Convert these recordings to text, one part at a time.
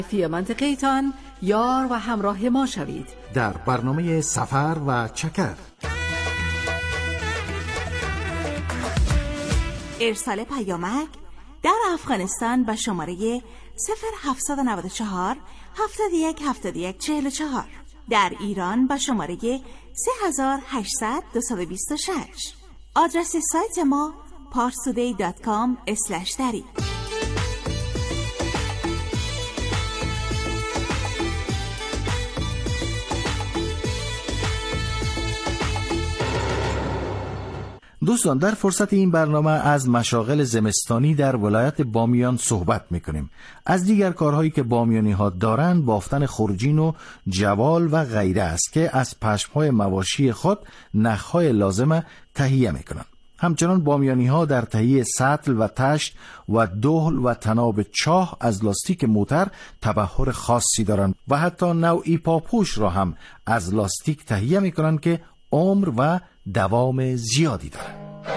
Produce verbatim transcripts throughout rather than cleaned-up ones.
فی منطقه تان یار و همراه ما شوید در برنامه سفر و چکر. ارسال پیامک در افغانستان به شماره صفر هفتصد و نود و چهار هفتاد و یک هفتاد و یک چهل و چهار، در ایران به شماره سه هزار و هشتصد دویست و بیست و شش. آدرس سایت ما پارسودی دات کام اسلش دری. دوستان، در فرصت این برنامه از مشاغل زمستانی در ولایت بامیان صحبت میکنیم. از دیگر کارهایی که بامیانی ها دارند بافتن خورجین و جوال و غیره است که از پشمهای مواشی خود نخهای لازمه تهیه میکنند. همچنان بامیانی ها در تهیه سطل و تشت و دهل و تناب چاه از لاستیک موتر تبحر خاصی دارند و حتی نوعی پاپوش را هم از لاستیک تهیه میکنند که عمر و دوام زیادی دارد.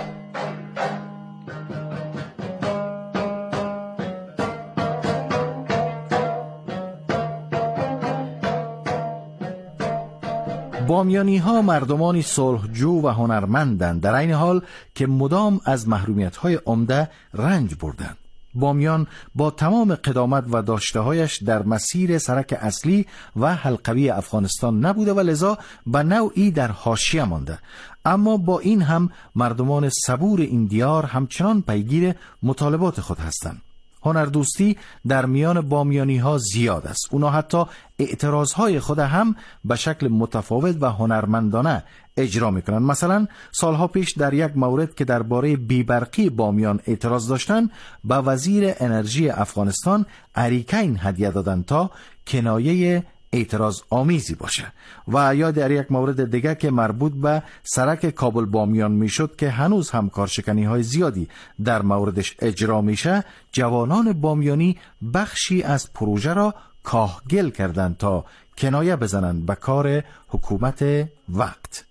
بامیانی ها مردمانی صلحجو و هنرمندند، در این حال که مدام از محرومیت های عمده رنج بردند. بامیان با تمام قدامت و داشته‌هایش در مسیر سرک اصلی و حلقوی افغانستان نبوده و لذا به نوعی در حاشیه مانده، اما با این هم مردمان صبور این دیار همچنان پیگیر مطالبات خود هستند. هنردوستی در میان بامیانی ها زیاد است. اونا حتی اعتراضهای خود هم به شکل متفاوت و هنرمندانه اجرا میکنن. مثلا سالها پیش در یک مورد که درباره بیبرقی بامیان اعتراض داشتن، به وزیر انرژی افغانستان اریکین هدیه دادن تا کنایه اعتراض آمیزی باشه. و یا در یک مورد دیگه که مربوط به سرک کابل بامیان میشد که هنوز هم کارشکنی های زیادی در موردش اجرا میشه، جوانان بامیانی بخشی از پروژه را کاهگل کردند تا کنایه بزنند به کار حکومت وقت.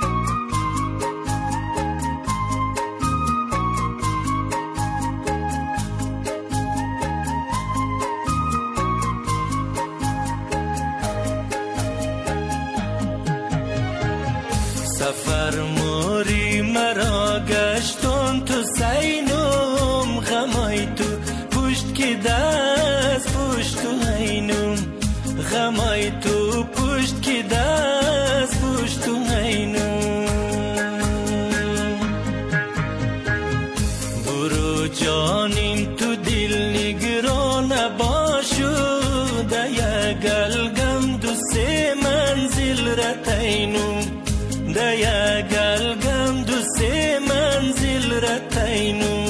سفر موری مرا گشتون تو سینم، غمای تو پشت که دست پشت تو اینم، غمای تو پشت که دست پشت تو اینم. برو جانیم تو دل نگران باشو، دیا گلگم دو سه منزل رتینم، دیا گلگم دو سه منزل رتینم.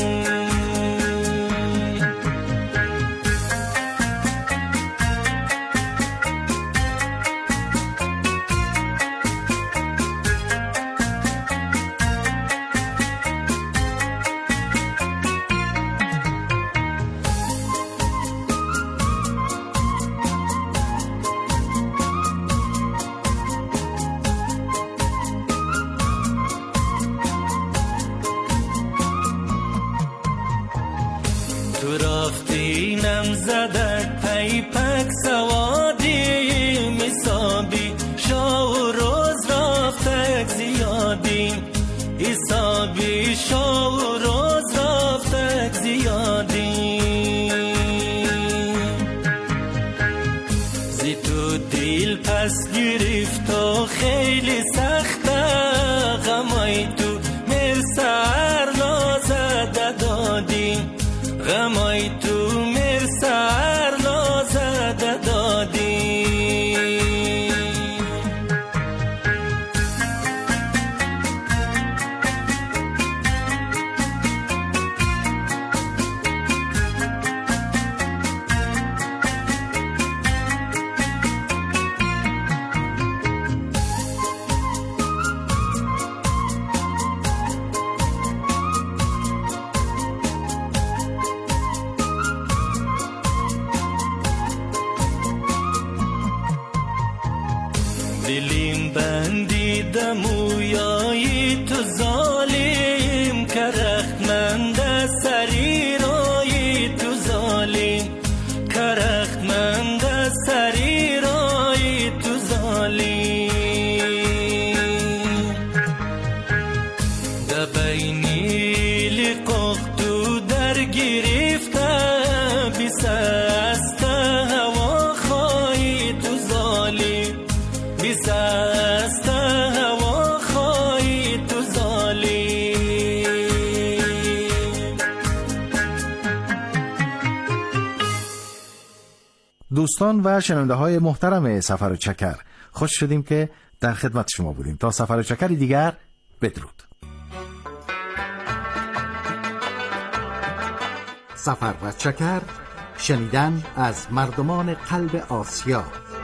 رفتینم زدک پیپک سوادی، حسابی شو روز رفتک زیادی، حسابی شو روز رفتک زیادی. زی تو دل پس گرفت و خیلی سخته، غمای تو مرسر نازده دادی، غمای تو مرسر نازده دادی. دلیم بندیدم و یای تو ظالم، کرخت من ده سری رای تو ظالم، کرخت من دوستان و شنونده های محترم سفر و چکر، خوش شدیم که در خدمت شما بودیم. تا سفر و چکری دیگر، بدرود. سفر و چکر، شنیدن از مردمان قلب آسیا.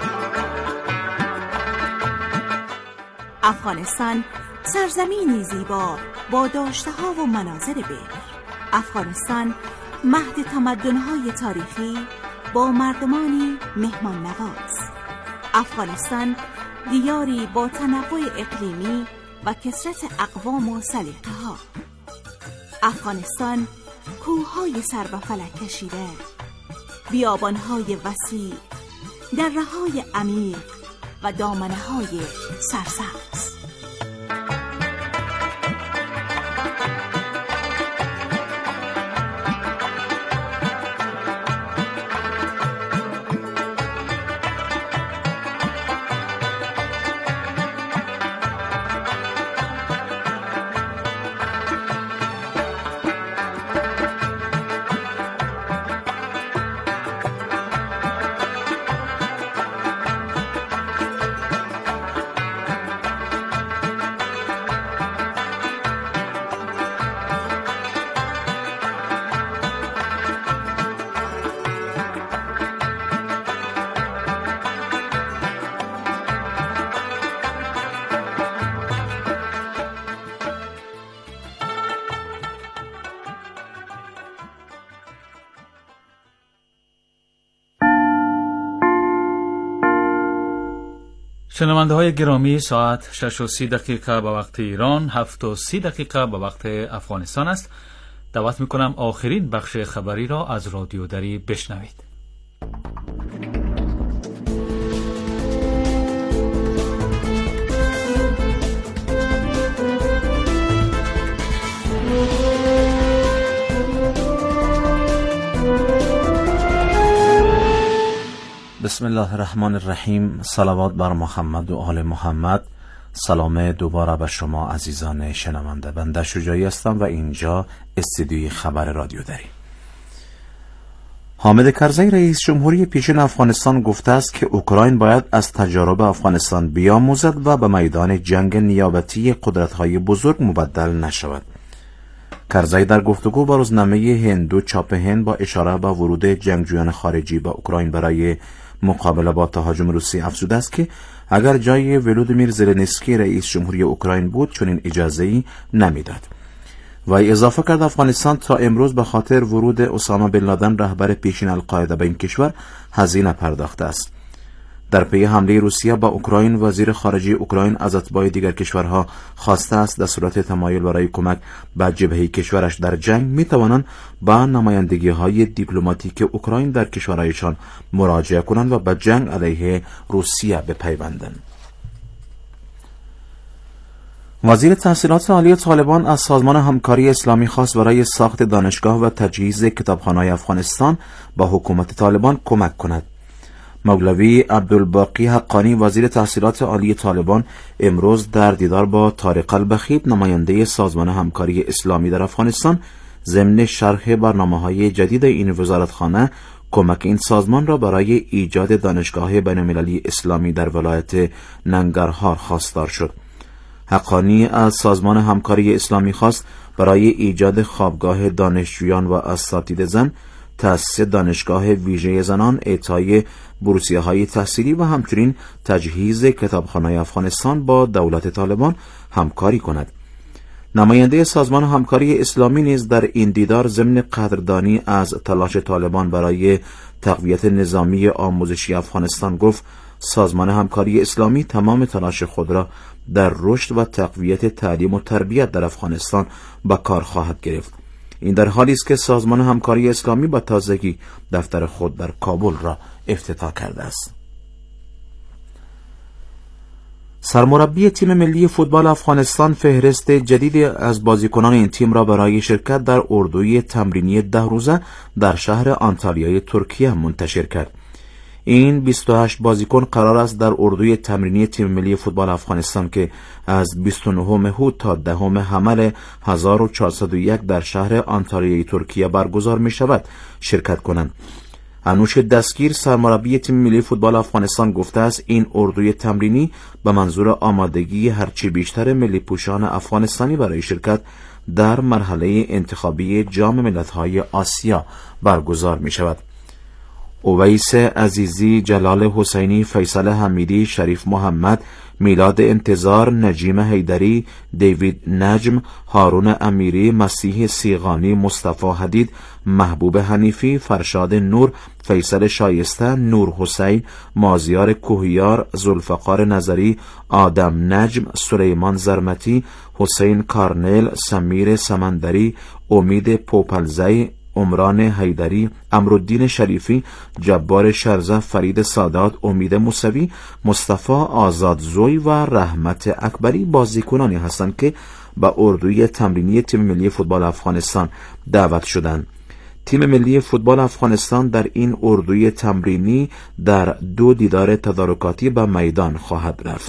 افغانستان سرزمینی زیبا با داشته‌ها و مناظر بکر. افغانستان مهد تمدن‌های تاریخی با مردمانی مهمان نواز. افغانستان دیاری با تنوع اقلیمی و کثرت اقوام و سلیقه‌ها. افغانستان کوه‌های سر به فلک کشیده، بیابان‌های وسیع، دره‌های عمیق و دامنه‌های سرسبز. شنونده های گرامی، ساعت شش و سی دقیقه به وقت ایران، هفت و سی دقیقه به وقت افغانستان است. دعوت میکنم آخرین بخش خبری را از رادیو دری بشنوید. بسم الله الرحمن الرحیم. صلوات بر محمد و آل محمد. سلام دوباره به شما عزیزان شنونده. بنده شجاعی هستم و اینجا استودیوی خبر رادیو دری. حامد کرزی رئیس جمهوری پیشین افغانستان گفته است که اوکراین باید از تجارب افغانستان بیاموزد و به میدان جنگ نیابتی قدرت‌های بزرگ مبدل نشود. کرزی در گفتگو با روزنامه هندو چاپ هند با اشاره به ورود جنگجویان خارجی به اوکراین برای مقابله با تهاجم روسی افزوده است که اگر جای ولودیمیر زلنسکی رئیس جمهوری اوکراین بود چنین اجازه‌ای نمیداد. وی اضافه کرد افغانستان تا امروز به خاطر ورود اسامه بن لادن رهبر پیشین القاعده به این کشور هزینه پرداخته است. در پی حمله روسیه به اوکراین، وزیر خارجه اوکراین از اتباع دیگر کشورها خواسته است در صورت تمایل برای کمک به جبهه کشورش در جنگ می توانند به نمایندگی‌های دیپلماتیک اوکراین در کشورهایشان مراجعه کنند و به جنگ علیه روسیه بپیوندند. وزیر تحصیلات عالی طالبان از سازمان همکاری اسلامی خواست برای ساخت دانشگاه و تجهیز کتابخانه‌های افغانستان با حکومت طالبان کمک کند. مولوی عبدالباقی حقانی وزیر تحصیلات عالی طالبان امروز در دیدار با طارق البخیت نماینده سازمان همکاری اسلامی در افغانستان ضمن شرح برنامه‌های جدید این وزارتخانه کمک این سازمان را برای ایجاد دانشگاه بین‌المللی اسلامی در ولایت ننگرهار خواستار شد. حقانی از سازمان همکاری اسلامی خواست برای ایجاد خوابگاه دانشجویان و اساتید زن، تأسیس دانشگاه ویژه زنان، اعطای بورسیه‌های تحصیلی و همچنین تجهیز کتابخانه‌های افغانستان با دولت طالبان همکاری کند. نماینده سازمان همکاری اسلامی نیز در این دیدار ضمن قدردانی از تلاش طالبان برای تقویت نظامی آموزشی افغانستان گفت سازمان همکاری اسلامی تمام تلاش خود را در رشد و تقویت تعلیم و تربیت در افغانستان به کار خواهد گرفت. این در حالی است که سازمان همکاری اسلامی با تازگی دفتر خود در کابل را افتتاح کرده است. سرمربی تیم ملی فوتبال افغانستان فهرست جدیدی از بازیکنان این تیم را برای شرکت در اردوی تمرینی ده روزه در شهر آنتالیای ترکیه منتشر کرد. این بیست و هشت بازیکن قرار است در اردوی تمرینی تیم ملی فوتبال افغانستان که از بیست و نهم هوت تا دهم حمل هزار و چهارصد و یک در شهر آنتالیای ترکیه برگزار می شود شرکت کنند. انوش دستگیر سرمربی تیم ملی فوتبال افغانستان گفته است این اردوی تمرینی به منظور آمادگی هرچی بیشتر ملی پوشان افغانستانی برای شرکت در مرحله انتخابی جام ملت‌های آسیا برگزار می شود. اویس عزیزی، جلال حسینی، فیصل حمیدی، شریف محمد، میلاد انتظار، نجیم حیدری، دیوید نجم، هارون امیری، مسیح سیغانی، مصطفی حدید، محبوب حنیفی، فرشاد نور، فیصل شایسته، نور حسین، مازیار کوهیار، ذوالفقار نظری، آدم نجم، سلیمان زرمتی، حسین کارنل، سمیر سمندری، امید پوپلزی، عمران حیدری، امرالدین شریفی، جبار شرزه، فرید سادات، امید موسوی، مصطفی آزادزوی و رحمت اکبری بازیکنانی هستند که به اردوی تمرینی تیم ملی فوتبال افغانستان دعوت شدند. تیم ملی فوتبال افغانستان در این اردوی تمرینی در دو دیدار تدارکاتی به میدان خواهد رفت.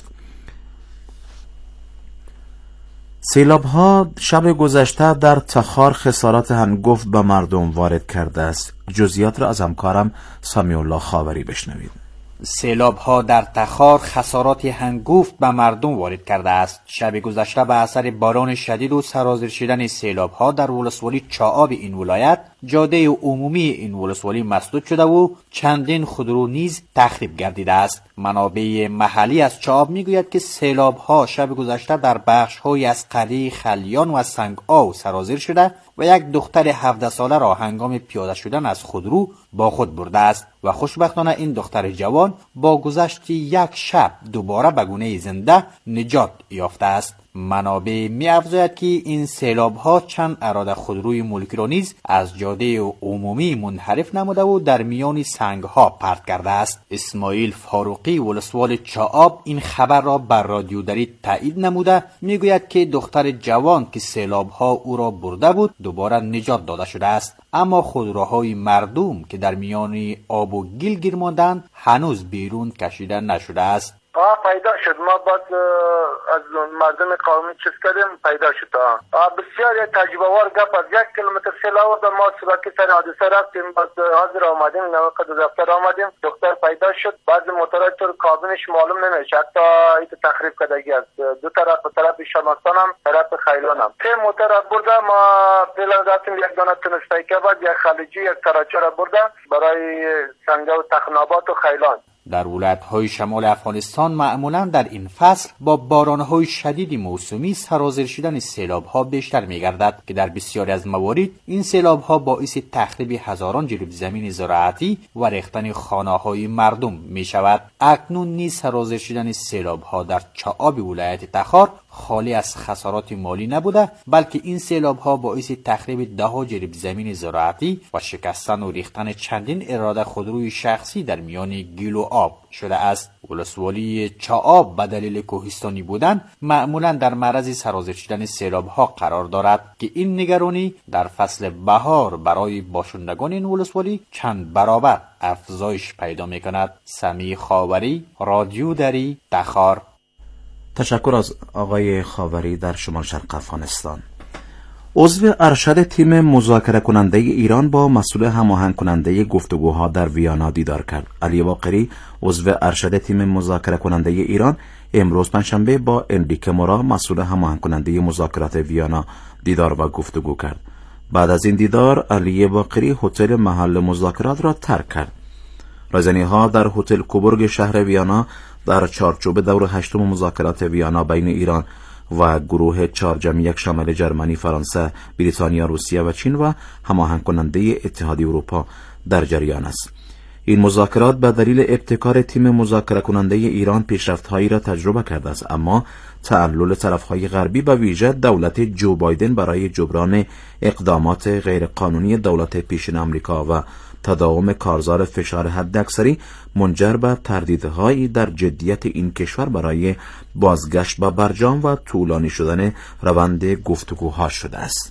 سیلاب‌ها شب گذشته در تخار خسارات هنگفت به مردم وارد کرده است. جزئیات را از همکارم سمیع الله خاوری بشنوید. سیلاب ها در تخار خسارات هنگفت به مردم وارد کرده است. شب گذشته به اثر باران شدید و سرازیر شدن سیلاب ها در ولسوالی چاآب این ولایت، جاده عمومی این ولسوالی مسدود شده و چندین خودرو نیز تخریب گردیده است. منابع محلی از چاآب میگوید که سیلاب ها شب گذشته در بخش های از قریه خلیان و سنگ‌آو سرازیر شده و یک دختر هفده ساله را هنگام پیاده شدن از خودرو با خود برده است و خوشبختانه این دختر جوان با گذشت یک شب دوباره به گونه زنده نجات یافته است. منابع می افزاید که این سیلاب ها چند اراده خودروی ملکی را نیز از جاده عمومی منحرف نموده و در میان سنگ ها پرت کرده است. اسماعیل فاروقی ولسوال چاآب این خبر را بر رادیو دری تایید نموده میگوید که دختر جوان که سیلاب ها او را برده بود دوباره نجات داده شده است، اما خودروهای مردم که در میان آب و گل گیر ماندند هنوز بیرون کشیده نشده است. آه پیدا شد، ما بعد از مردم قومی چیز کردیم پیدا شد. آه بسیار تجربه وار گپ از یک کیلومتر سیلاب و ما سبکی سر حادثه رفتیم، بعد حاضر آمدیم نوقت دفتر آمدیم، دختر پیدا شد. بعض موتورهای طور کابینش معلوم نمیشه، حتی ایت تخریب کردگی است. دو طرف، طرف شمستان هم طرف خیلان هم سه موتور برده. ما فعلا رفتیم یک دانه تونسته که بعد یک خلیجی یک تراچه را برده برای سنگه و تخنابات و خیلان. در ولایت‌های شمال افغانستان معمولاً در این فصل با باران‌های شدید موسمی سرازیر شدن سیلاب‌ها بیشتر می‌گردد که در بسیاری از موارد این سیلاب‌ها باعث تخریب هزاران جریب زمین زراعتی و ریختن خانه‌های مردم می‌شود. اکنون نیز سرازیر شدن سیلاب‌ها در چاآب ولایت تخار خالی از خسارات مالی نبوده، بلکه این سیلاب‌ها باعث تخریب ده جریب زمین زراعتی و شکستن و ریختن چندین اراده خودروی شخصی در میان گل و آب شده است. ولسوالی چاآب به دلیل کوهستانی بودن معمولا در معرض سرازیر شدن سیلاب‌ها قرار دارد که این نگرانی در فصل بهار برای باشندگان این ولسوالی چند برابر افزایش پیدا می‌کند. سمیع خاوری، رادیو دری، تخار. تشکر از آقای خاوری در شمال شرق افغانستان. عضو ارشد تیم مذاکره کننده ایران با مسئول هماهنگ کننده گفتگوها در ویانا دیدار کرد. علی باقری، عضو ارشد تیم مذاکره کننده ایران، امروز پنجشنبه با انریکه مورا، مسئول هماهنگ کننده مذاکرات ویانا دیدار و گفتگو کرد. بعد از این دیدار علی باقری هتل محل مذاکرات را ترک کرد. رایزنی‌ها در هتل کوبورگ شهر ویانا در چارچوب دور هشتم مذاکرات ویانا بین ایران و گروه چهار جمعیت شامل جرمنی، فرانسه، بریتانیا، روسیه و چین و هماهنگ کننده اتحادیه اروپا در جریان است. این مذاکرات به دلیل ابتکار تیم مذاکره کننده ایران پیشرفت‌هایی را تجربه کرده است، اما تعلل طرف‌های غربی به ویژه دولت جو بایدن برای جبران اقدامات غیرقانونی دولت پیشین آمریکا و تداوم کارزار فشار حداکثری منجر به تردیدهایی در جدیت این کشور برای بازگشت به برجام و طولانی شدن روند گفتگوها شده است.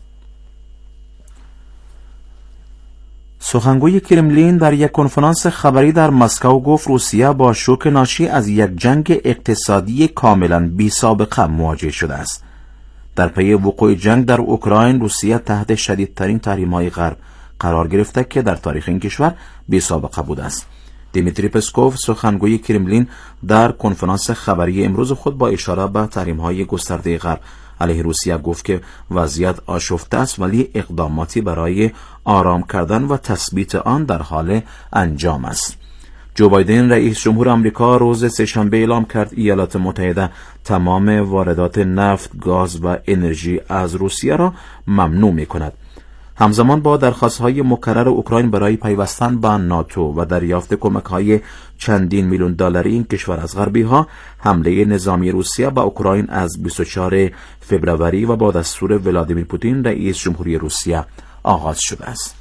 سخنگوی کرملین در یک کنفرانس خبری در مسکو گفت روسیه با شوک ناشی از یک جنگ اقتصادی کاملا بی سابقه مواجه شده است. در پی وقوع جنگ در اوکراین روسیه تحت شدیدترین تحریم‌های غرب قرار گرفته که در تاریخ این کشور بی سابقه بوده است. دیمیتری پسکوف سخنگوی کرملین در کنفرانس خبری امروز خود با اشاره به تحریم‌های گسترده غرب علیه روسیه گفت که وضعیت آشفته است ولی اقداماتی برای آرام کردن و تثبیت آن در حال انجام است. جو بایدن رئیس جمهور آمریکا روز سه‌شنبه اعلام کرد ایالات متحده تمام واردات نفت، گاز و انرژی از روسیه را ممنوع می‌کند. همزمان با درخواست‌های مکرر اوکراین برای پیوستن به ناتو و دریافت کمک‌های چندین میلیون دلاری این کشور از غربی‌ها، حمله نظامی روسیه به اوکراین از بیست و چهارم فوریه و با دستور ولادیمیر پوتین رئیس جمهوری روسیه آغاز شده است.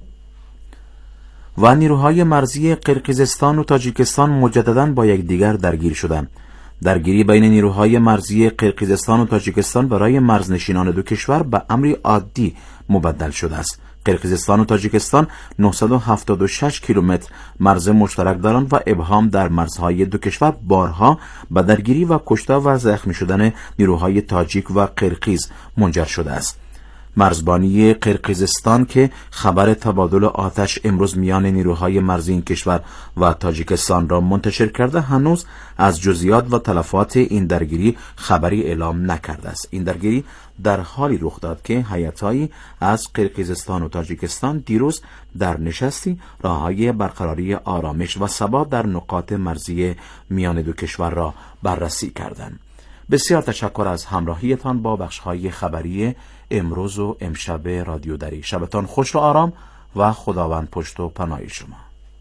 و نیروهای مرزی قرقیزستان و تاجیکستان مجدداً با یکدیگر درگیر شدند. درگیری بین نیروهای مرزی قرقیزستان و تاجیکستان برای مرزنشینان دو کشور به امری عادی مبدل شده است. قرقیزستان و تاجیکستان نهصد و هفتاد و شش کیلومتر مرز مشترک دارند و ابهام در مرزهای دو کشور بارها به درگیری و کشته و زخمی شدن نیروهای تاجیک و قرقیز منجر شده است. مرزبانی قرقیزستان که خبر تبادل آتش امروز میان نیروهای مرزی این کشور و تاجیکستان را منتشر کرده، هنوز از جزئیات و تلفات این درگیری خبری اعلام نکرده است. این درگیری در حالی رخ داد که هیئت‌هایی از قرقیزستان و تاجیکستان دیروز در نشستی راه‌های برقراری آرامش و ثبات در نقاط مرزی میان دو کشور را بررسی کردند. بسیار تشکر از همراهیتان با بخش‌های خبری امروز و امشب رادیو دری. شبتان خوش و آرام و خداوند پشت و پناه شما.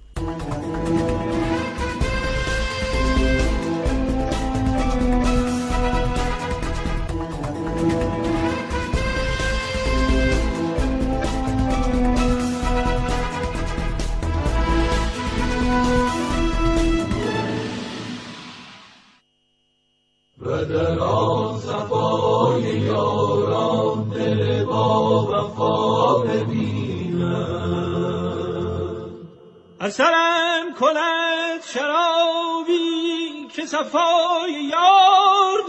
و در آن صفای یاران دل با وفا ببینم، اثرم کند شرابی که صفای یار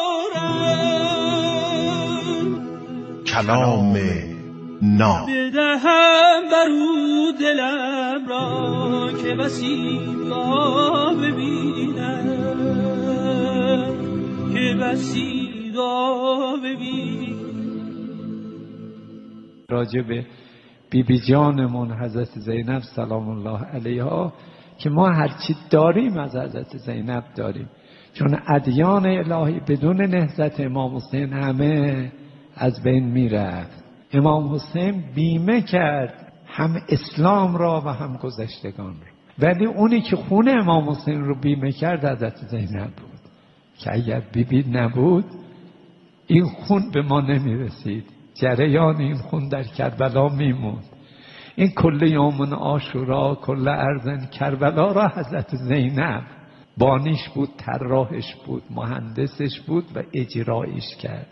دارم، کلام ناب بدهم برو دلم را که وسیقا ببینم، که وسیقا ببینم. راجع به بی بی جانمون حضرت زینب سلام الله علیها که ما هرچی داریم از حضرت زینب داریم، چون ادیان الهی بدون نهضت امام حسین همه از بین میرفت. امام حسین بیمه کرد هم اسلام را و هم گذشتگان را، ولی اونی که خون امام حسین رو بیمه کرد حضرت زینب بود که اگر بی بی نبود این خون به ما نمیرسید، جریان این خون در کربلا میموند. این کل یوم عاشورا کل ارزن کربلا را حضرت زینب بانیش بود، طراحش بود، مهندسش بود و اجرایش کرد.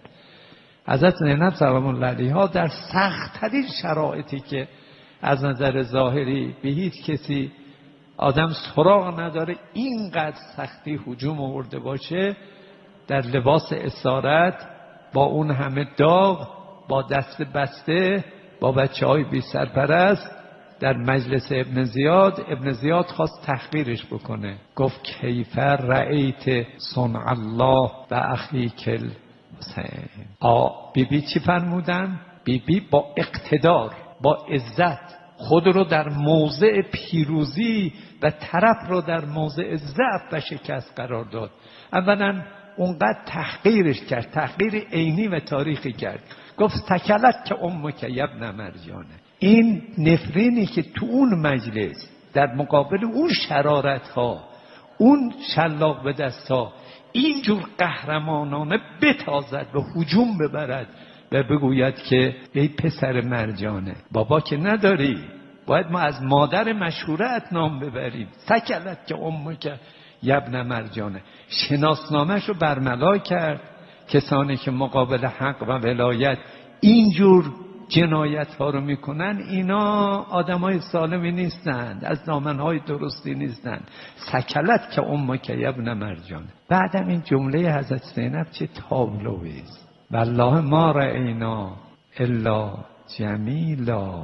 حضرت زینب سلام الله علیها در سخت‌ترین شرایطی که از نظر ظاهری به هیچ کسی آدم سراغ نداره اینقدر سختی هجوم آورده باشه، در لباس اسارت با اون همه داغ، با دست بسته، با بچه های بی سرپرست در مجلس ابن زیاد. ابن زیاد خواست تحقیرش بکنه، گفت کیفر رأیت صنع الله و اخیک الحسین. آ بی بی چی فرمودن؟ بی بی با اقتدار، با عزت خود رو در موضع پیروزی و طرف رو در موضع ضعف و شکست قرار داد. اولا اونقدر تحقیرش کرد، تحقیر عینی و تاریخی کرد. گفت تکلت که امک یبن مرجانه. این نفرینی که تو اون مجلس در مقابل اون شرارت ها، اون شلاق به دست ها، اینجور قهرمانانه بتازد و هجوم ببرد و بگوید که ای پسر مرجانه، بابا که نداری، باید ما از مادر مشهورت نام ببریم. سکلت که امک یبن مرجانه. شناسنامه‌ش رو برملا کرد. کسانی که مقابل حق و ولایت اینجور جنایت ها رو میکنن، اینا آدمای سالمی نیستند، از دامنهای درستی نیستند. سکلت که امک یبن مرجانه. بعدم این جمله حضرت زینب چه تابلویی است. والله ما رأینا الا جمیلا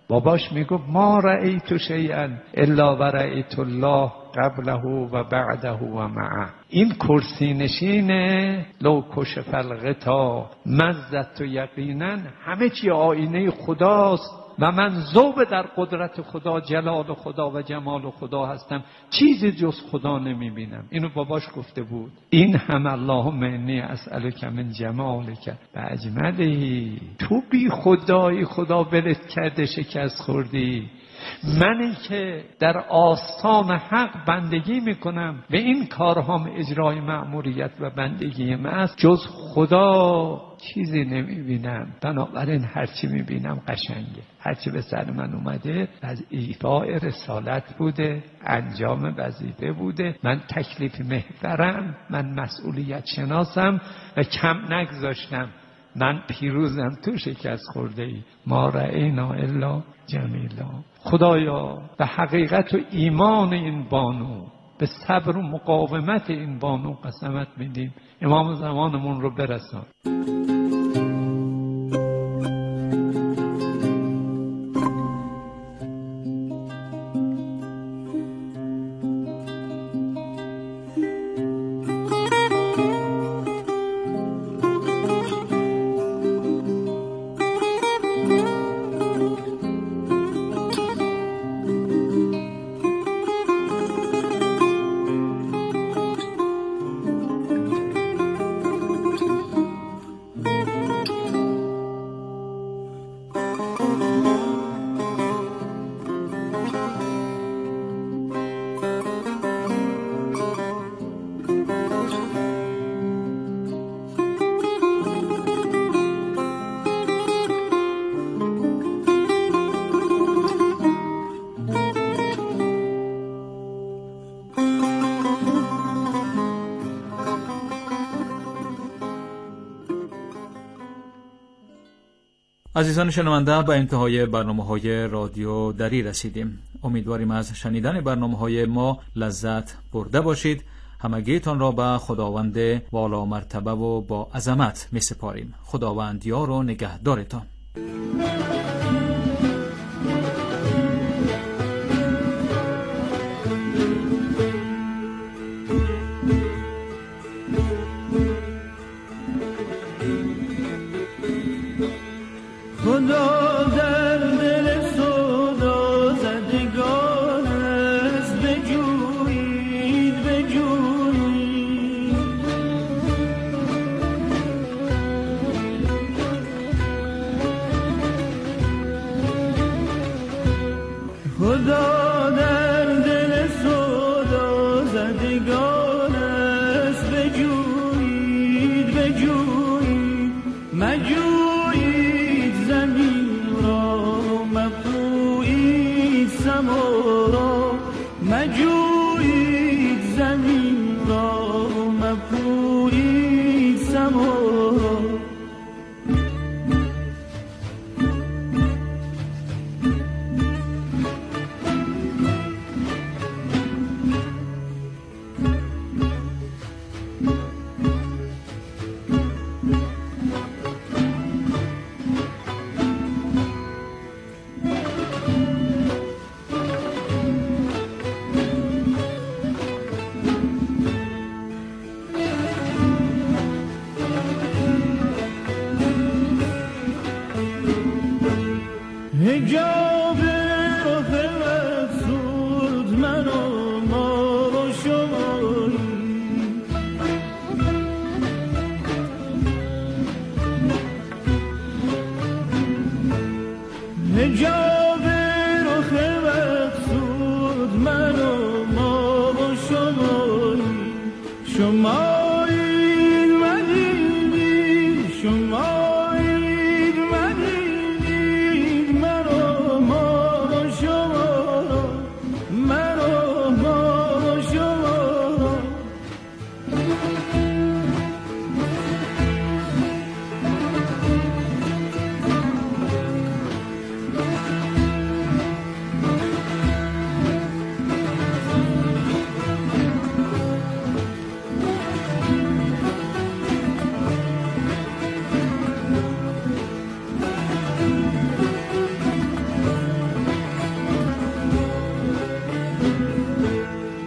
باباش میگفت ما رأیت شیئا الا و رأیت الله قبله و بعده و معه. این کرسی نشینه لو کشف الغطا مزدت یقینا، همه چی آینه خداست و من ذوب در قدرت خدا، جلال خدا و جمال خدا هستم، چیزی جز خدا نمیبینم. اینو باباش گفته بود. این هم اللهم انی اسألک من جمالک و اجملی. تو بی خدایی خدا ولت کرده، شکست خوردی. منی که در آستان حق بندگی میکنم و این کارهام اجرای مأموریت و بندگی من است، جز خدا چیزی نمیبینم. بنابراین هرچی میبینم قشنگه، هرچی به سر من اومده از ایفای رسالت بوده، انجام وظیفه بوده. من تکلیف محورم، من مسئولیت شناسم و کم نگذاشتم. من پیروزم، تو شکست خورده ای. ما رأینا الا جمیلا. خدایا به حقیقت و ایمان این بانو، به صبر و مقاومت این بانو قسمت میدیم. امام زمانمون رو برسان. عزیزان شنونده، به انتهای برنامه‌های رادیو دری رسیدیم. امیدواریم از شنیدن برنامه‌های ما لذت برده باشید. همگیتان را به خداوند والا مرتبه و با عظمت می‌سپاریم. خداوند یار و نگهدارتان.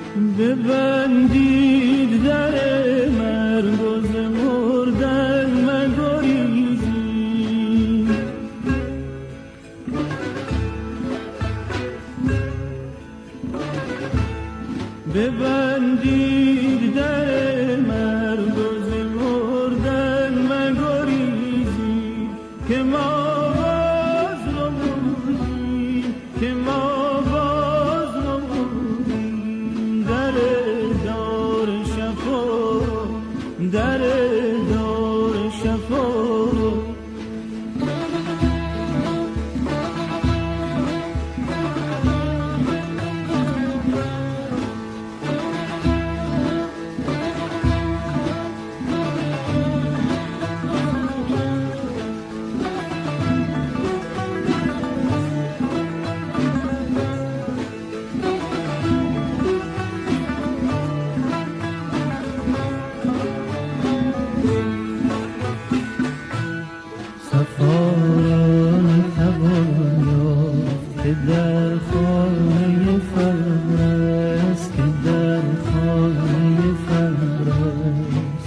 ببندید در مرگ و ز مردن مگریزید، ببندید در مرگ و ز مردن مگریزید که ما باز نمردیم، که ما باز نمردیم در دار شفا، در دار شفا. در خانه فرست، که در خانه فرست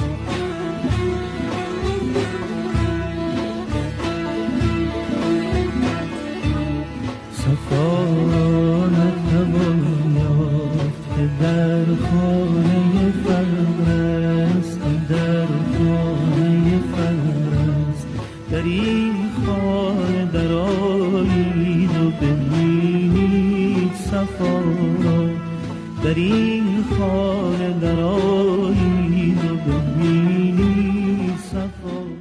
صفا نتوان یافت، که در خانه فرست، که در خانه فرست. در این خانه درآیید و ببینید صفا را، در این خانه درآیید و ببینید صفا را.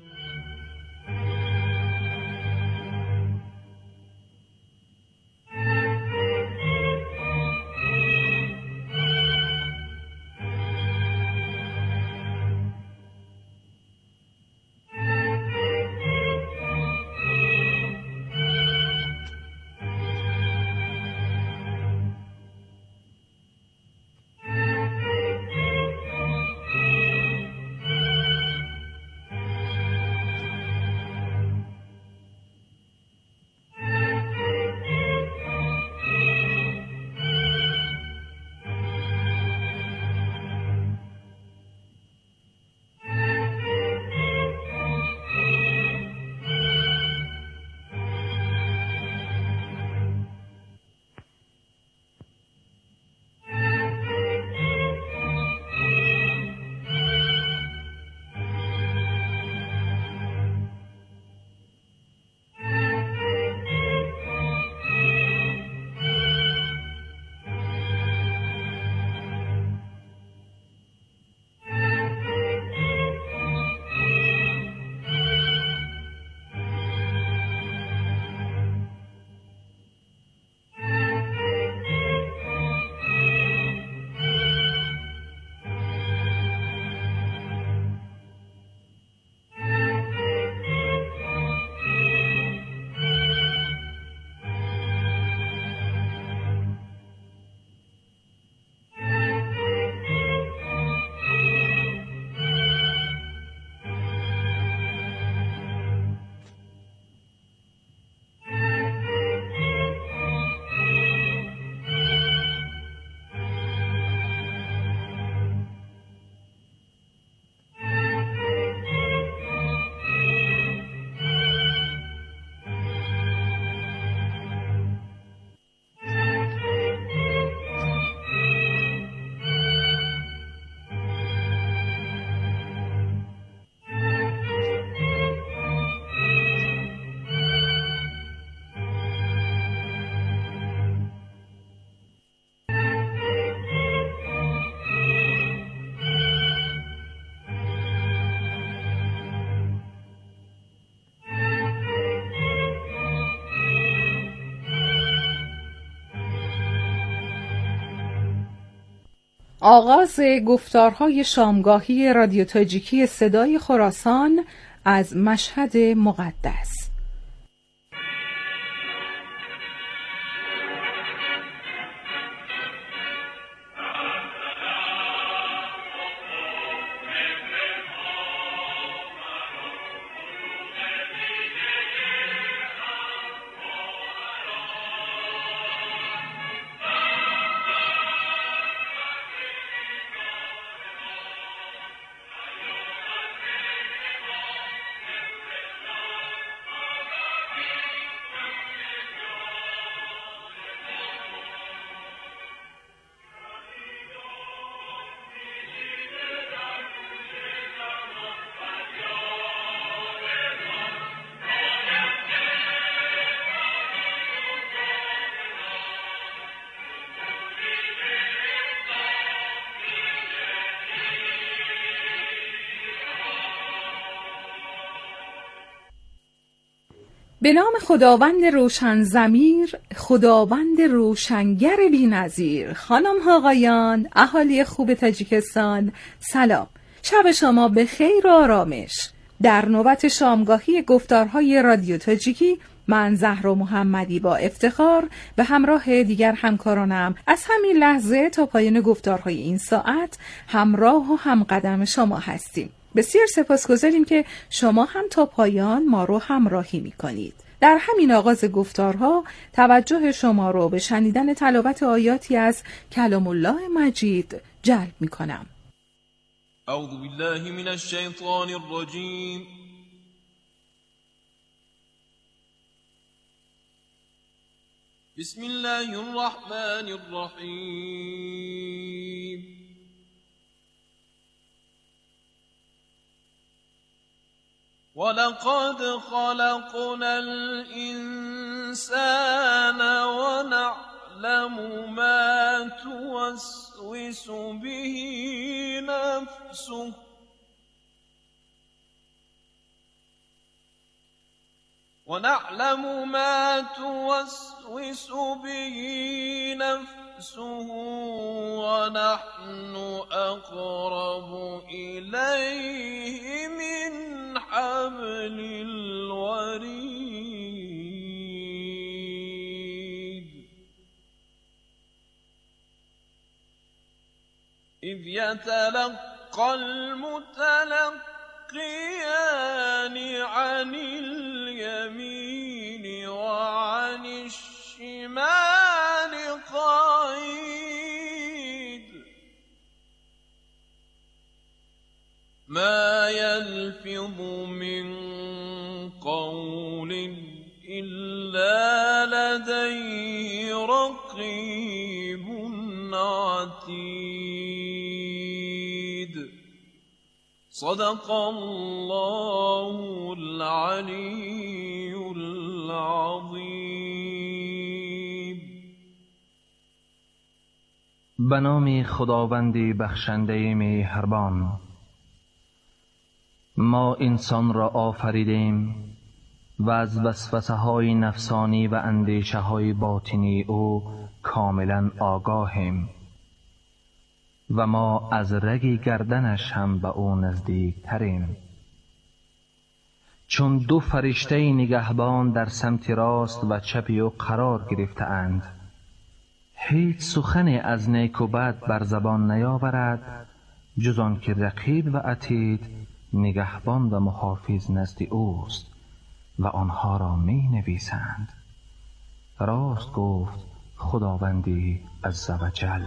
آغاز گفتارهای شامگاهی رادیو تاجیکی صدای خراسان از مشهد مقدس. به نام خداوند روشن ضمیر، خداوند روشنگر بی‌نظیر. خانم ها آقایان، اهالی خوب تاجیکستان، سلام. شب شما به خیر و آرامش. در نوبت شامگاهی گفتارهای رادیو تاجیکی، من زهرا محمدی با افتخار به همراه دیگر همکارانم از همین لحظه تا پایان گفتارهای این ساعت همراه و همقدم شما هستیم. بسیار سپاسگزاریم که شما هم تا پایان ما رو همراهی می‌کنید. در همین آغاز گفتارها توجه شما رو به شنیدن تلاوت آیاتی از کلام الله مجید جلب می‌کنم. اعوذ بالله من الشیطان الرجیم. بسم الله الرحمن الرحیم. ولقد خلقنا الإنسان ونعلم ما توسوس به نفسه ونعلم ما توسوس به نفسه ونحن أقرب إليه من حبل الوريد إذ يتلقى المتلقيان عن اليمين وعن الشمال قعيد ما يلفظ من قول إلا لديه رقيب عتيد صدق الله العلي العظيم. به نام خداوند بخشنده مهربان. ما انسان را آفریدیم و از وسوسه های نفسانی و اندیشه های باطنی او کاملا آگاهیم و ما از رگ گردنش هم به او نزدیک تریم. چون دو فرشته نگهبان در سمت راست و چپ او قرار گرفته اند، هیچ سخن از نیک و بد بر زبان نیاورد جز آن که رقیب و عتید نگهبان و محافظ نزد اوست و آنها را می نویسند. راست گفت خداوندی عزوجل.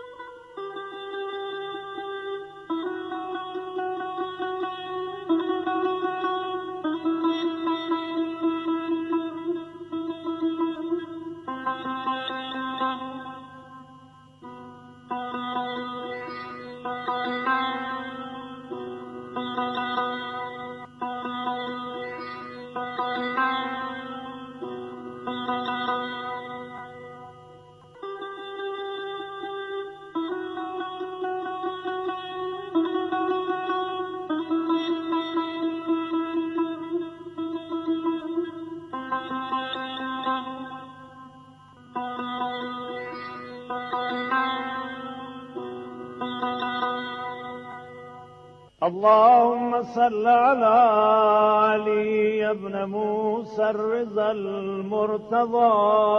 اللهم صل على علي ابن موسى الرضا المرتضى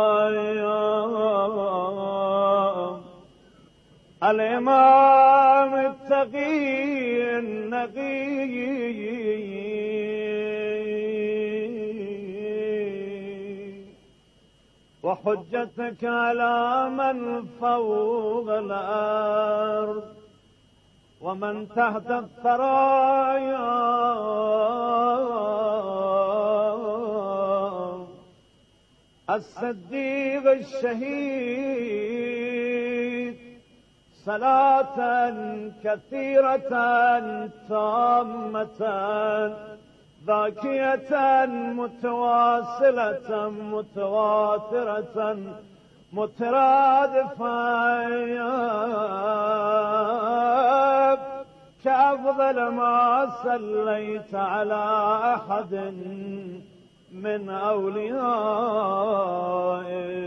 الإمام التقي النقي وحجتك على من فوق الأرض ومن تحت الثرايا الصديق الشهيد صلاة كثيرة تامة ذاكية متواصلة متواترة مترادفة كأفضل ما صليت على أحد من اولیائه.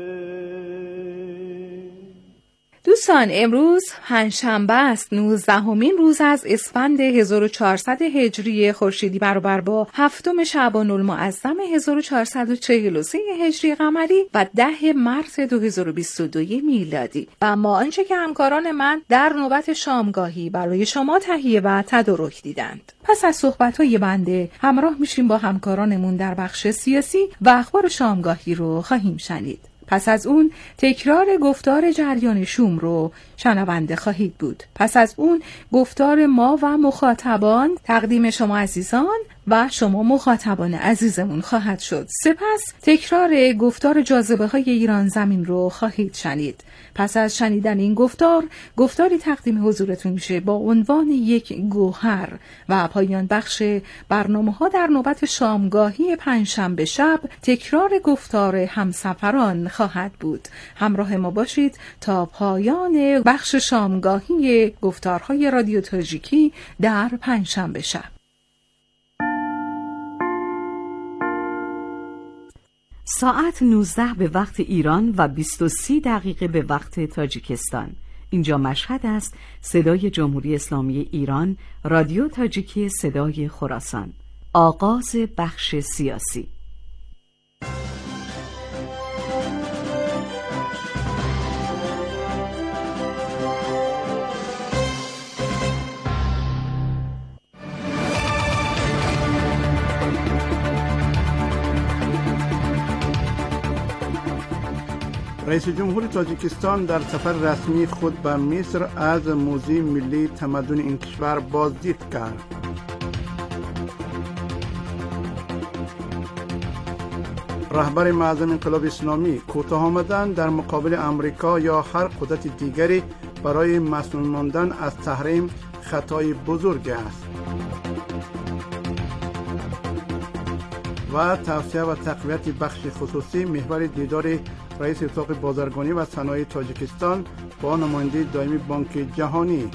دوستان امروز پنجشنبه است، نوزدهمین روز از اسفند هزار و چهارصد هجری خورشیدی برابر با هفتم شعبان المعظم هزار و چهارصد و چهل و سه هجری قمری و ده مارس دو هزار و بیست و دو میلادی. و اما آنچه که همکاران من در نوبت شامگاهی برای شما تهیه و تدارک دیدند. پس از صحبت‌های بنده همراه میشیم با همکارانمون در بخش سیاسی و اخبار شامگاهی رو خواهیم شنید. پس از اون تکرار گفتار جریان شوم رو شنونده خواهید بود. پس از اون گفتار ما و مخاطبان تقدیم شما عزیزان و شما مخاطبان عزیزمون خواهد شد. سپس تکرار گفتار جاذبه های ایران زمین رو خواهید شنید. پس از شنیدن این گفتار، گفتاری تقدیم حضورتون میشه با عنوان یک گوهر و پایان بخش برنامه ها در نوبت شامگاهی پنجشنبه شب تکرار گفتار همسفران خواهد بود. همراه ما باشید تا پایان بخش شامگاهی گفتارهای رادیو تاجیکی در پنجشنبه شب. ساعت نوزده به وقت ایران و بیست و سی دقیقه به وقت تاجیکستان. اینجا مشهد است، صدای جمهوری اسلامی ایران، رادیو تاجیکی صدای خراسان. آغاز بخش سیاسی. رئیس جمهور تاجیکستان در سفر رسمی خود به مصر از موزه ملی تمدن این کشور بازدید کرد. رهبر معظم انقلاب اسلامی کوتاه آمدن در مقابل امریکا یا هر قدرت دیگری برای مسئول ماندن از تحریم خطای بزرگ است. و توسعه و تقویت بخش خصوصی محور دیدار رئیس اتاق بازرگانی و صنایع تاجیکستان با نماینده دائمی بانک جهانی.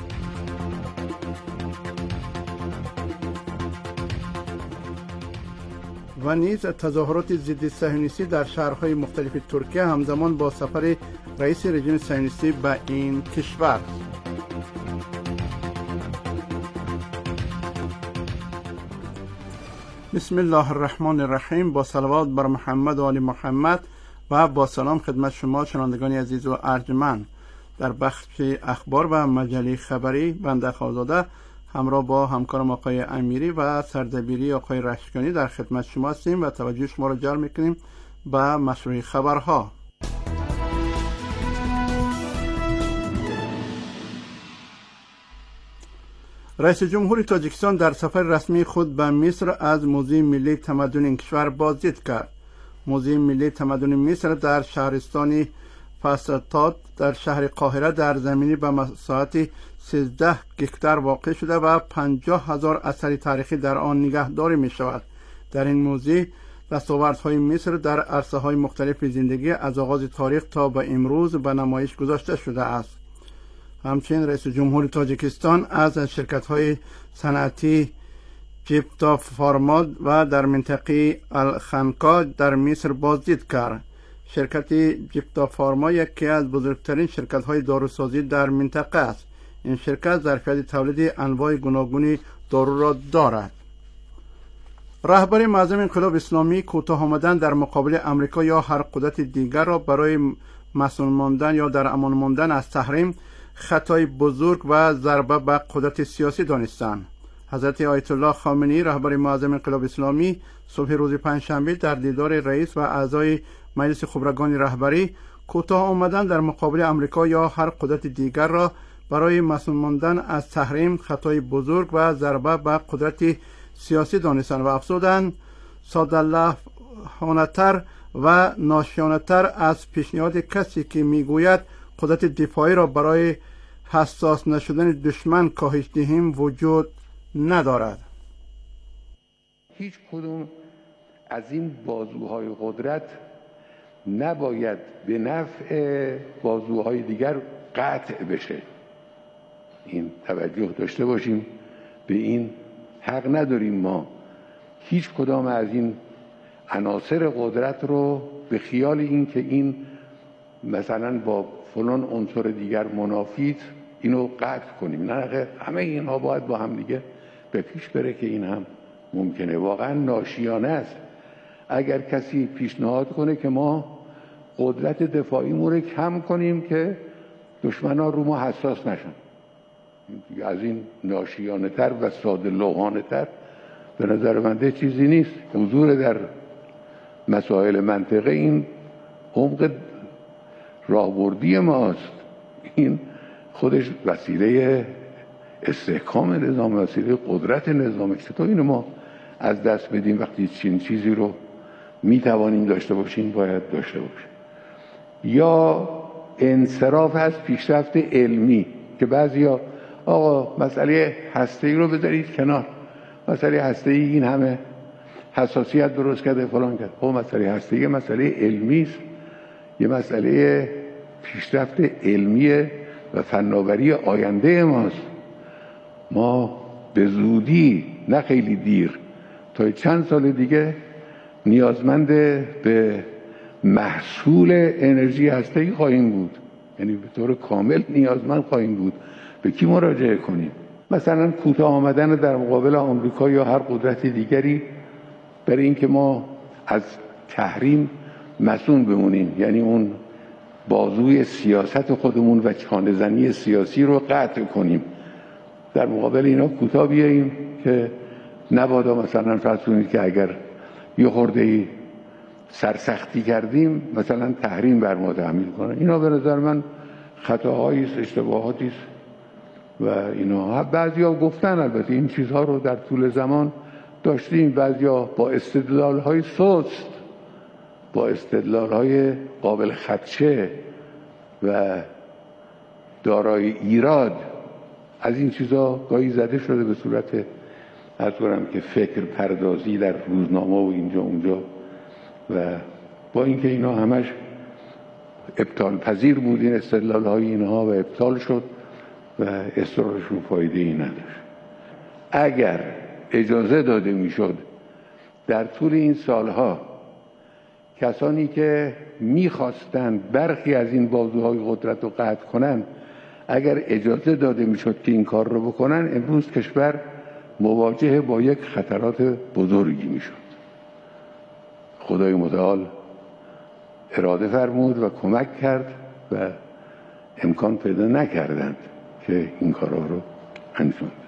و نیز تظاهرات ضد صهیونیستی در شهرهای مختلف ترکیه همزمان با سفر رئیس رژیم صهیونیستی به این کشور. بسم الله الرحمن الرحیم. با صلوات بر محمد و آل محمد و با سلام خدمت شما شنوندگان عزیز و ارجمند. در بخش اخبار و مجله خبری بنده خالزاده همراه با همکارم آقای امیری و سردبیری آقای رشکانی در خدمت شما هستیم و توجه شما را جلب میکنیم به مشروع خبرها. رئیس جمهور تاجیکستان در سفر رسمی خود به مصر از موزه ملی تمدن این کشور بازدید کرد. موزه ملی تمدن مصر در شهرستان فاسطات در شهر قاهره در زمینی به مساحت سیزده هکتار واقع شده و پنجاه هزار اثر تاریخی در آن نگهداری می شود. در این موزه دستاوردهای مصر در عرصه‌های مختلف زندگی از آغاز تاریخ تا به امروز به نمایش گذاشته شده است. همچنین رئیس جمهور تاجیکستان از شرکت‌های صنعتی جیپتا فارما و در منطقه الخنکا در مصر بازدید کرد. شرکت جیپتا فارما یکی از بزرگترین شرکت‌های داروسازی در منطقه است. این شرکت ظرفیت تولید انواع گوناگون دارو را دارد. رهبر معظم انقلاب اسلامی کوتاه آمدن در مقابل امریکا یا هر قدرت دیگر را برای مسئول ماندن یا در امان ماندن از تحریم خطای بزرگ و ضربه به قدرت سیاسی دانستند. حضرت آیت الله خامنه‌ای رهبر معظم انقلاب اسلامی صبح روز پنجشنبه در دیدار رئیس و اعضای مجلس خبرگان رهبری کوتاه آمدن در مقابل امریکا یا هر قدرت دیگر را برای مسئول ماندن از تحریم خطای بزرگ و ضربه به قدرت سیاسی دانستند و افزودند ساده لوحانه‌تر و ناشیانه‌تر از پیشنهاد کسی که میگوید قدرت دفاعی را برای حساس نشدن دشمن کاهش دهیم وجود ندارد. هیچ کدوم از این بازوهای قدرت نباید به نفع بازوهای دیگر قطع بشه. این توجه داشته باشیم به این. حق نداریم ما هیچ کدام از این عناصر قدرت رو به خیال این که این مثلا با فلان عنصر دیگر منافید اینو قطع کنیم. نه، همه اینها باید با هم دیگه به پیش بره که این هم ممکنه. واقعا ناشیانه است اگر کسی پیشنهاد کنه که ما قدرت دفاعیمون رو کم کنیم که دشمنان رو ما حساس نشن. از این ناشیانه تر و ساده لوحانه تر به نظر من چیزی نیست. حضور در مسائل منطقه این عمق راهبردی ماست. این خودش وسیله استحکام نظام، وسیله قدرت نظام. چطور اینو ما از دست بدیم وقتی چین چیزی رو میتوانیم داشته باشیم باید داشته باشیم؟ یا انصراف از پیشرفت علمی که بعضیا آقا مسئله هسته‌ای رو بذارید کنار، مسئله هسته‌ای این همه حساسیت درست کرده فلان کرد. خب مسئله هسته‌ای مسئله علمی است، یه مسئله پیشرفت علمی و فناوری آینده ماست. ما به زودی، نه خیلی دیر، تا چند سال دیگه نیازمند به محصول انرژی هسته‌ای خواهیم بود، یعنی به طور کامل نیازمند خواهیم بود. به کی مراجعه کنیم؟ مثلا کوتاه آمدن در مقابل آمریکا یا هر قدرت دیگری برای اینکه ما از تحریم مصون بمونیم، یعنی اون بازوی سیاست خودمون و چانه زنی سیاسی رو قطع کنیم، در مقابل اینا کوتاه بیاییم که نبادا مثلا فرض کنید که اگر یه خورده‌ای سرسختی کردیم مثلا تحریم بر ما تحمیل کنن. اینا به نظر من خطاهایی است، اشتباهاتی است و اینا بعضیا گفتن. البته این چیزها رو در طول زمان داشتیم، بعضیا با استدلال‌های سست، با استدلال‌های قابل خدشه و دارای ایراد از این چیزا گاهی زده شده به صورت از کنم که فکر پردازی در روزنامه و اینجا اونجا، و با اینکه اینا همش ابطال پذیر بود این استدلال های اینها و ابطال شد و اصرارشون فایده ای نداشت. اگر اجازه داده میشد در طول این سالها کسانی که میخواستند برخی از این بازوهای قدرت رو قطع کنن، اگر اجازه داده میشد که این کار رو بکنن، امروز کشور مواجه با یک خطرات بزرگی میشد. خدای متعال اراده فرمود و کمک کرد و امکان پیدا نکردند که این کارها رو انجام بدن.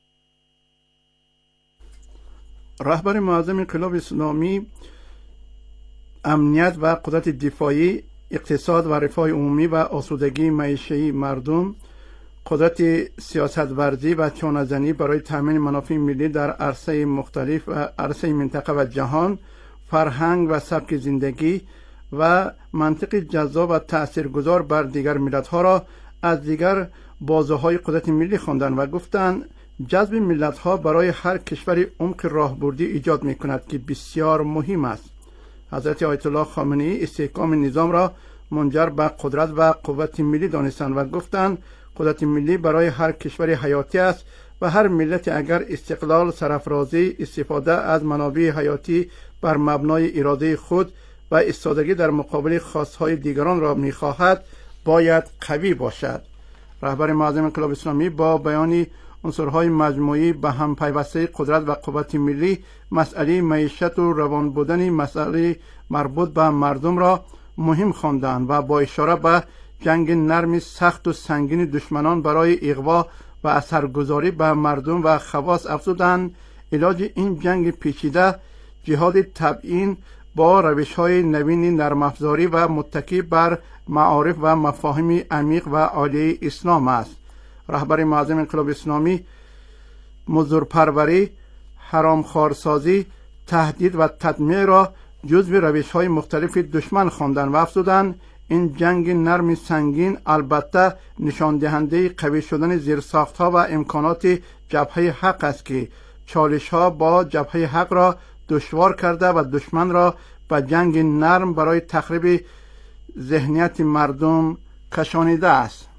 رهبر معظم انقلاب اسلامی امنیت و قدرت دفاعی، اقتصاد و رفاه عمومی و آسودگی معیشتی مردم، قدرت سیاست ورزی و چانه‌زنی برای تامین منافع ملی در عرصه مختلف و عرصه منطقه و جهان، فرهنگ و سبک زندگی و منطق جذاب و تاثیرگذار بر دیگر ملت‌ها را از دیگر بازوهای قدرت ملی خواندند و گفتند جذب ملت‌ها برای هر کشوری عمق راهبردی ایجاد می‌کند که بسیار مهم است. حضرت آیت الله خامنه ای استحکام نظام را منجر به قدرت و قوت ملی دانستند و گفتند قدرت ملی برای هر کشوری حیاتی است و هر ملت اگر استقلال، سرافرازی، استفاده از منابع حیاتی بر مبنای اراده خود و ایستادگی در مقابل خواستهای دیگران را می‌خواهد باید قوی باشد. رهبر معظم انقلاب اسلامی با بیان عنصرهای مجموعی به هم پیوسته قدرت و قوت ملی، مسئله معیشت و روان بودن مسئله مربوط به مردم را مهم خواندند و با اشاره به جنگ نرم سخت و سنگین دشمنان برای اغوا و اثرگذاری به مردم و خواص افزودند علاج این جنگ پیچیده جهاد تبیین با روش‌های نوین نرم‌افزاری و متکی بر معارف و مفاهیم عمیق و عالی اسلام است. رهبر معظم انقلاب اسلامی مزدورپروری، حرامخوارسازی، تهدید و تطمیع را جزو روش‌های مختلف دشمن خواندند و افزودند این جنگ نرم سنگین البته نشان دهنده قوی شدن زیرساخت‌ها و امکانات جبهه حق است که چالش‌ها با جبهه حق را دشوار کرده و دشمن را به جنگ نرم برای تخریب ذهنیت مردم کشانیده است.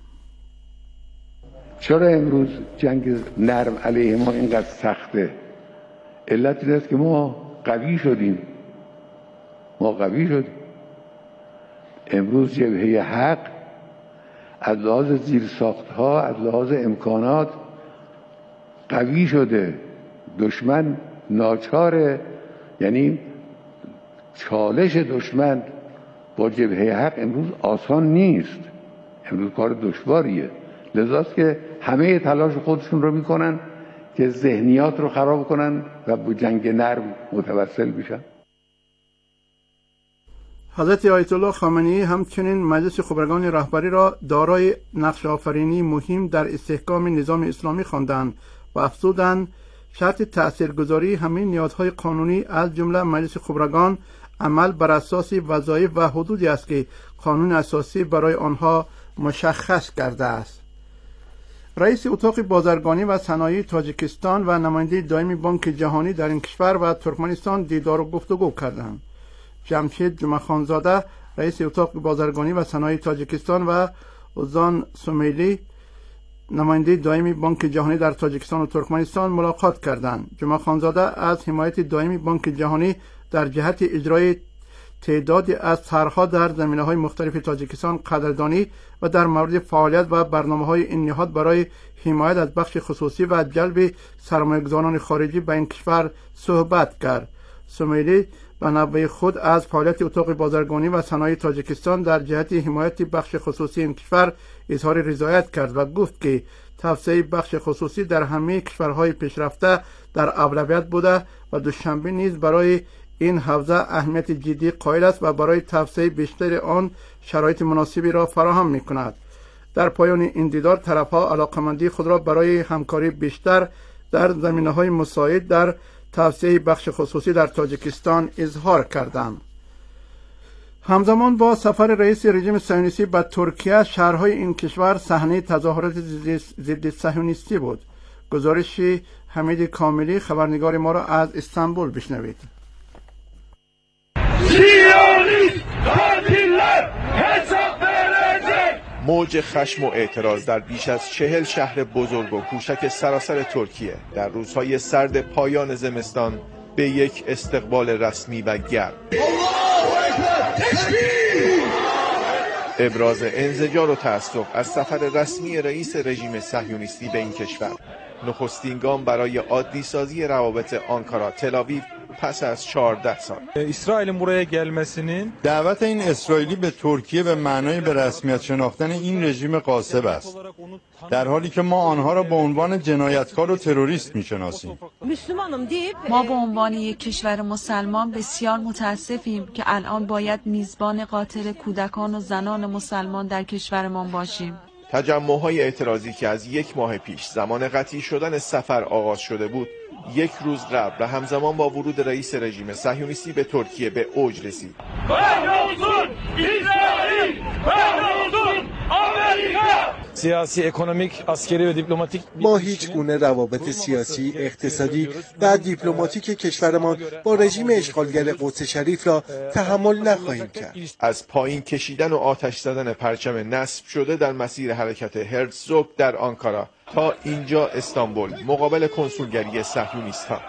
چرا امروز جنگ نرم علیه ما اینقدر سخته؟ علت این است که ما قوی شدیم، ما قوی شدیم. امروز جبهه حق از لحاظ زیرساخت‌ها، از لحاظ امکانات قوی شده. دشمن ناچاره، یعنی چالش دشمن با جبهه حق امروز آسان نیست، امروز کار دشواریه. لذاست که همه تلاش خودشون رو میکنن که ذهنیات رو خراب کنن و با جنگ نرم متوسل بشن. حضرت آیت الله خامنه‌ای همچنین مجلس خبرگان رهبری را دارای نقش آفرینی مهم در استحکام نظام اسلامی خواندند و افزودند شرط تاثیرگذاری همه نیازهای قانونی از جمله مجلس خبرگان عمل بر اساس وظایف و حدودی است که قانون اساسی برای آنها مشخص کرده است. رئیس اتاق بازرگانی و صنایع تاجیکستان و نماینده دائمی بانک جهانی در این کشور و ترکمنستان دیدار و گفتگو کردند. جمشید جمعخانزاده رئیس اتاق بازرگانی و صنایع تاجیکستان و اوزان سومیلی نماینده دائمی بانک جهانی در تاجیکستان و ترکمنستان ملاقات کردند. جمعخانزاده از حمایت دائمی بانک جهانی در جهت اجرای تعدادی از طرح‌ها در زمینه‌های مختلف تاجیکستان قدردانی و در مورد فعالیت و برنامه‌های این نهاد برای حمایت از بخش خصوصی و جلب سرمایه‌گذاران خارجی به این کشور صحبت کرد. سومیلی به نوبه خود از فعالیت اتاق بازرگانی و صنایع تاجیکستان در جهت حمایت بخش خصوصی این کشور اظهار رضایت کرد و گفت که توسعه بخش خصوصی در همه کشورهای پیشرفته در اولویت بوده و دوشنبه نیز برای این حوزه اهمیت جدی قائل است و برای توسعه بیشتر آن شرایط مناسبی را فراهم می‌کند. در پایان این دیدار طرف‌ها علاقمندی خود را برای همکاری بیشتر در زمینه‌های مساعد در توسعه بخش خصوصی در تاجیکستان اظهار کردند. همزمان با سفر رئیس رژیم صهیونیستی به ترکیه، شهرهای این کشور صحنه تظاهرات ضد صهیونیستی بود. گزارش حمید کاملی خبرنگار ما را از استانبول بشنوید. موج خشم و اعتراض در بیش از چهل شهر بزرگ و کوچک سراسر ترکیه در روزهای سرد پایان زمستان به یک استقبال رسمی و گرم. ابراز انزجار و تأسف از سفر رسمی رئیس رژیم صهیونیستی به این کشور، نخستین گام برای عادی سازی روابط آنکارا تل‌آویو پس از چهارده سال. İsrail'in buraya gelmesinin دعوت این اسرائیلی به ترکیه به معنای به رسمیت شناختن این رژیم غاصب است، در حالی که ما آنها را به عنوان جنایتکار و تروریست می‌شناسیم. ما به عنوان یک کشور مسلمان بسیار متاسفیم که الان باید میزبان قاتل کودکان و زنان مسلمان در کشورمان باشیم. تجمع‌های اعتراضی که از یک ماه پیش زمان قطعی شدن سفر آغاز شده بود، یک روز قبل و همزمان با ورود رئیس رژیم صهیونیستی به ترکیه به اوج رسید. siyasi, ekonomik, askeri ve diplomatik ما هیچ گونه روابط سیاسی، اقتصادی و دیپلماتیک کشورمان با رژیم اشغالگر قدس شریف را تحمل نخواهیم کرد. از پایین کشیدن و آتش زدن پرچم نصب شده در مسیر حرکت هرتزوگ در آنکارا تا اینجا استانبول مقابل کنسولگری صهیونیست‌ها.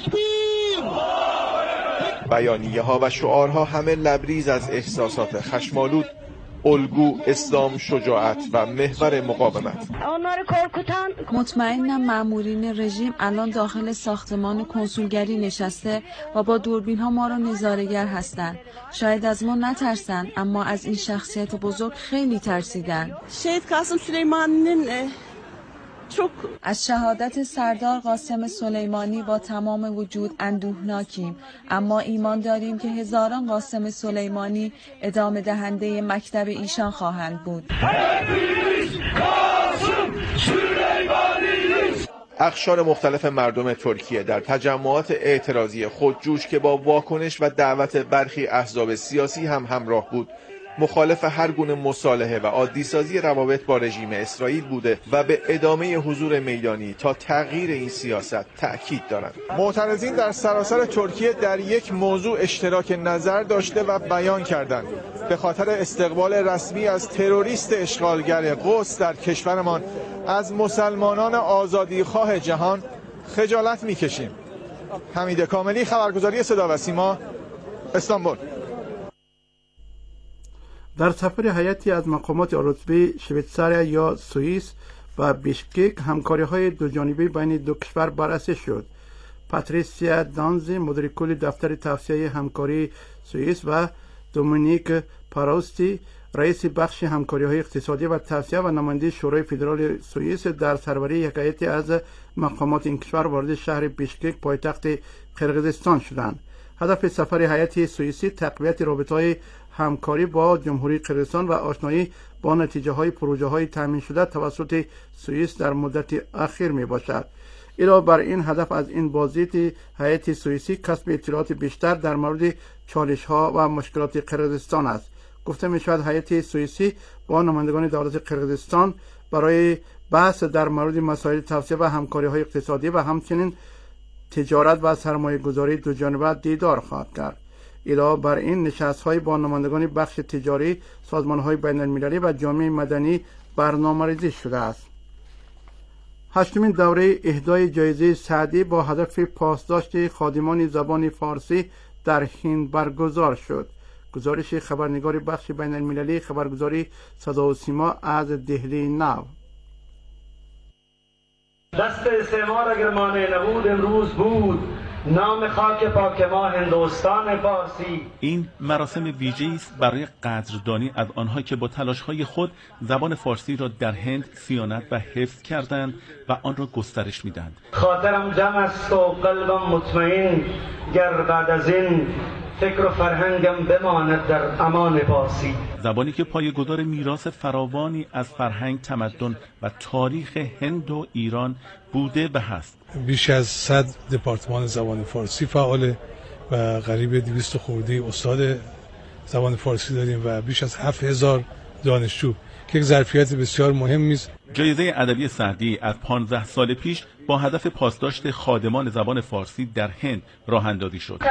بیانیه ها و شعارها همه لبریز از احساسات خشمالود، الگو، اسلام، شجاعت و محور مقاومت. مطمئنم مأمورین رژیم الان داخل ساختمان کنسولگری نشسته و با دوربین ها ما را نظاره‌گر هستند. شاید از ما نترسن، اما از این شخصیت بزرگ خیلی ترسیدن. شهید قاسم سلیمانی'nin از شهادت سردار قاسم سلیمانی با تمام وجود اندوهناکیم، اما ایمان داریم که هزاران قاسم سلیمانی ادامه دهنده مکتب ایشان خواهند بود. اقشار مختلف مردم ترکیه در تجمعات اعتراضی خودجوش که با واکنش و دعوت برخی احزاب سیاسی هم همراه بود، مخالف هر گونه مصالحه و عادی‌سازی روابط با رژیم اسرائیل بوده و به ادامه حضور میدانی تا تغییر این سیاست تأکید دارند. معترضین در سراسر ترکیه در یک موضوع اشتراک نظر داشته و بیان کردند: به خاطر استقبال رسمی از تروریست اشغالگر قدس در کشورمان از مسلمانان آزادیخواه جهان خجالت می‌کشیم. حمید کاملی، خبرگزاری صدا و سیما، استانبول. در سفر هیئتی از مقامات رتبه شویتزاریا یا سوئیس و بیشکک همکاری‌های دوجانبه بین دو کشور بررسی شد. پاتریسیا دانزی مدیر کل دفتر توسعه همکاری سوئیس و دومینیک پاروستی رئیس بخش همکاری‌های اقتصادی و توسعه و نماینده شورای فدرال سوئیس در سروری یک هیئت از مقامات این کشور وارد شهر بیشکک پایتخت قرقیزستان شدند. هدف سفر هیئت سوئیسی تقویت رابطه‌های همکاری با جمهوری قرقیزستان و آشنایی با نتیجه‌های پروژه‌های تامین شده توسط سوئیس در مدت اخیر میباشد. علاوه بر این هدف از این بازدید هیئت سوئیسی کسب اطلاعات بیشتر در مورد چالش‌ها و مشکلات قرقیزستان است. گفته می‌شود هیئت سوئیسی با نمایندگان دولت قرقیزستان برای بحث در مورد مسائل توسعه و همکاری‌های اقتصادی و همچنین تجارت و سرمایه‌گذاری دوجانبه دیدار خواهد کرد. علاوه بر این نشست‌های با نمایندگان بخش تجاری، سازمان‌های بین‌المللی و جامعه مدنی برنامه‌ریزی شده است. هشتمین دوره اهدای جایزه سعدی با هدف پاسداشت خادمان زبان فارسی در هند برگزار شد. گزارش خبرنگار بخش بین‌المللی خبرگزاری صدا و سیما از دهلی نو. دست استعمار اگر مانع نبود امروز بود، نام خاک پاک ما هندوستان فارسی. این مراسم ویژه‌ای است برای قدردانی از آنها که با تلاش‌های خود زبان فارسی را در هند صیانت و حفظ کردند و آن را گسترش می‌دهند. خاطرم جمع است و قلبم مطمئن، گر بعد از این فکر و فرهنگم بماند در امان فارسی. زبانی که پایه‌گذار میراث فراوانی از فرهنگ، تمدن و تاریخ هند و ایران بوده و هست. بیش از صد دپارتمان زبان فارسی فعاله و قریب دویست خورده استاد زبان فارسی داریم و بیش از هفت هزار دانشجو که یک ظرفیت بسیار مهمی است. جایزه ادبی سعدی از پانزده سال پیش با هدف پاسداشت خادمان زبان فارسی در هند راه اندازی شد.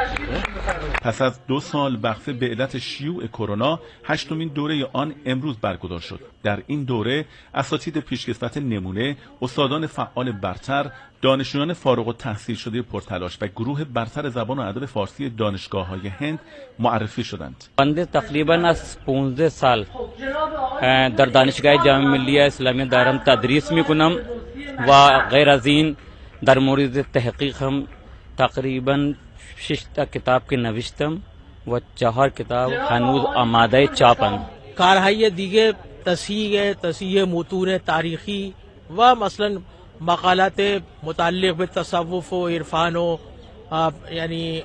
پس از دو سال وقفه به علت شیوع کرونا، هشتمین دوره آن امروز برگزار شد. در این دوره اساتید پیشکسوت نمونه، استادان فعال برتر، دانشجویان فارغ التحصیل شده پرتلاش و گروه برتر زبان و ادب فارسی دانشگاه‌های هند معرفی شدند. بنده تقریباً از پانزده سال در دانشگاه جامعه ملیه اسلامی دارم تدریس میکنم و غیر از این در مورد تحقیق هم تقریباً شش تا کتاب که نوشتم و چهار کتاب هنوز آماده چاپن. کارهای دیگه تصحیح تصحیح متون تاریخی و مثلا مقالات متعلق به تصوف و عرفان و یعنی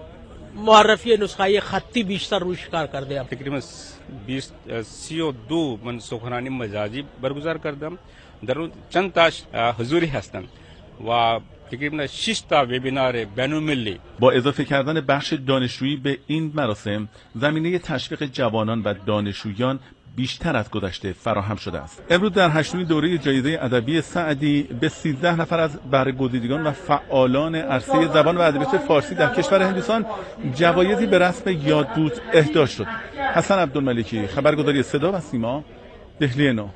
معرفی نسخه خطی بیشتر روش کار کرده. تقریبا بیست سی و دو من سخنرانی مجازی برگزار کردم. در اون چند تاش حضوری هستند و تقریبا شش تا وبینار بین‌المللی. با اضافه کردن بخش دانشجویی به این مراسم، زمینه تشویق جوانان و دانشجویان بیشتر از گذشته فراهم شده است. امروز در هشتمین دوره جایزه ادبی سعدی به سیزده نفر از بهره‌گزیدگان و فعالان عرصه زبان و ادبیات فارسی در کشور هندوستان جوایزی به رسم یادبود اهدا شد. حسن عبدالملکی، خبرگزاری صدا و سیما، دهلی نو.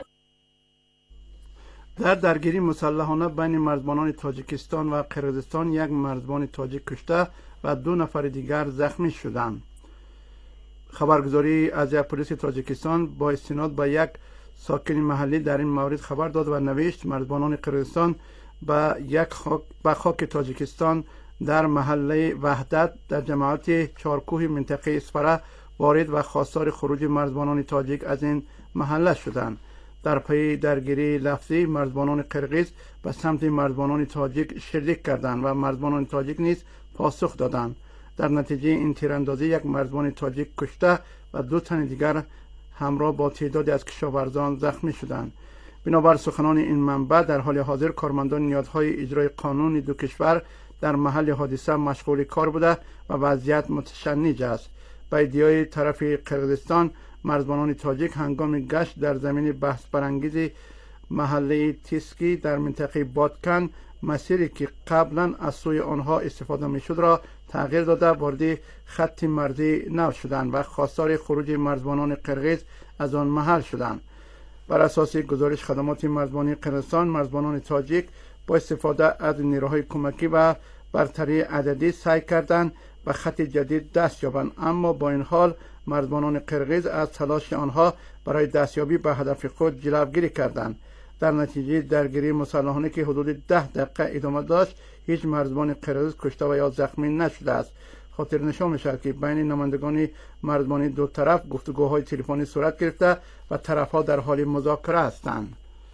در درگیری مسلحانه بین مرزبانان تاجیکستان و قرقیزستان یک مرزبان تاجیک کشته و دو نفر دیگر زخمی شدند. خبرگزاری از پلیس تاجیکستان با استناد به یک ساکن محلی در این مورد خبر داد و نوشت مرزبانان قرقیزستان به یک خاک به خاک تاجیکستان در محله وحدت در جماعت چارکوه منطقه اسفره وارد و خواستار خروج مرزبانان تاجیک از این محله شدند. در پی درگیری لفظی مرزبانان قرقیز به سمت مرزبانان تاجیک شلیک کردند و مرزبانان تاجیک نیز پاسخ دادند. در نتیجه این تیراندازی یک مرزبان تاجیک کشته و دو تن دیگر همراه با تعدادی از کشاورزان زخمی شدند. بنابر سخنان این منبع در حال حاضر کارمندان نهادهای اجرای قانون دو کشور در محل حادثه مشغول کار بوده و وضعیت متشنج است. به ادعای طرف قرقیزستان، مرزبانان تاجیک هنگام گشت در زمین بحث برانگیز محله تیسکی در منطقه بادکن مسیری که قبلا از سوی آنها استفاده میشد را تغییر داده وارد خط مرزی نو شدند و خواستار خروج مرزبانان قرقیز از آن محل شدند. بر اساس گزارش خدمات مرزبانی قرقیزستان، مرزبانان تاجیک با استفاده از نیروهای کمکی و برتری عددی سعی کردند به خط جدید دست یابند، اما با این حال مرزبانان قرقیز از تلاش آنها برای دستیابی به هدف خود جلوگیری کردند. در نتیجه درگیری مسلحانه که حدود ده دقیقه ادامه داشت، هیچ مرزبان قرقیز کشته و یا زخمی نشده است. خاطر نشان می‌شود که بین نمایندگان مرزبانی دو طرف گفتگوهای تلفنی صورت گرفته و طرف‌ها در حال مذاکره هستند.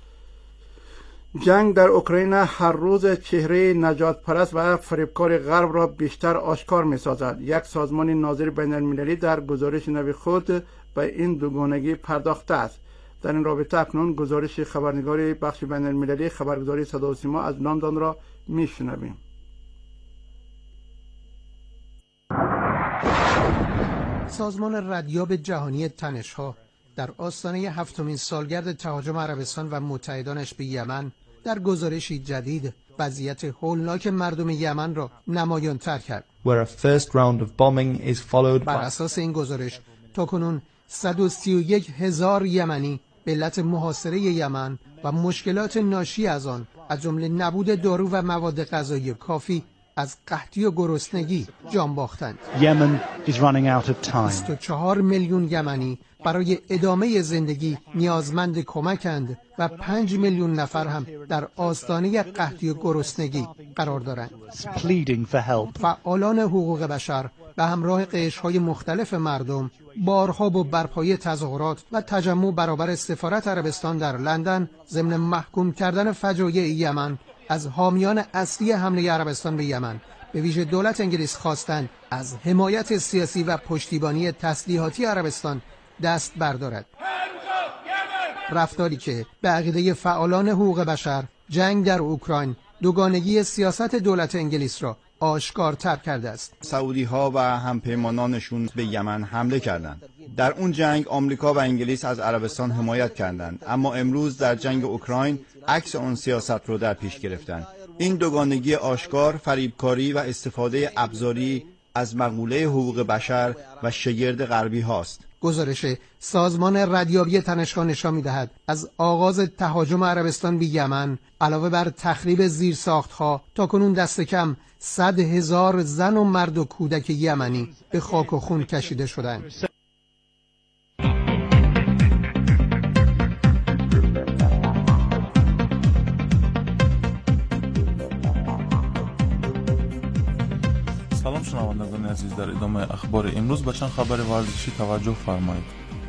جنگ در اوکراین هر روز چهره نجات پرست و فریبکار غرب را بیشتر آشکار می سازد. یک سازمان ناظر بین المللی در گزارش نوی خود به این دوگانگی پرداخته است. در این رابطه اکنون گزارش خبرنگار بخش بین المللی خبرگزاری صدا و سیما از لندن را می شنویم. سازمان ردیاب جهانی تنش‌ها در آستانه هفتمین سالگرد تهاجم عربستان و متحدانش به یمن در گزارشی جدید وضعیت هولناک مردم یمن را نمایان‌تر کرد. بر اساس این گزارش تاکنون صد و سی و یک هزار یمنی به علت محاصره یمن و مشکلات ناشی از آن از جمله نبود دارو و مواد غذایی کافی از قحطی و گرسنگی جان باختند. بیست و چهار میلیون یمنی برای ادامه زندگی نیازمند کمکند و پنج میلیون نفر هم در آستانه قحطی و گرسنگی قرار دارند. فعالان حقوق بشر به همراه قشرهای مختلف مردم بارها با برپایی تظاهرات و تجمع برابر سفارت عربستان در لندن ضمن محکوم کردن فجایع یمن از حامیان اصلی حمله عربستان به یمن به ویژه دولت انگلیس خواستند از حمایت سیاسی و پشتیبانی تسلیحاتی عربستان دست بردارد. رفتاری که به عقیده فعالان حقوق بشر جنگ در اوکراین دوگانگی سیاست دولت انگلیس را آشکارتر کرده است. سعودی ها و همپیمانانشون به یمن حمله کردند. در اون جنگ آمریکا و انگلیس از عربستان حمایت کردند، اما امروز در جنگ اوکراین عکس اون سیاست رو در پیش گرفتند. این دوگانگی آشکار فریبکاری و استفاده ابزاری از مقوله حقوق بشر و شگرد غربی هاست. گزارش سازمان ردیابی تنش‌ها نشان می‌دهد از آغاز تهاجم عربستان به یمن علاوه بر تخریب زیرساخت‌ها تاکنون دست کم صد هزار زن و مرد و کودک یمنی به خاک و خون کشیده شدند. سلام شنوندگان عزیز، در ادامه اخبار امروز به چند خبر ورزشی توجه فرمایید.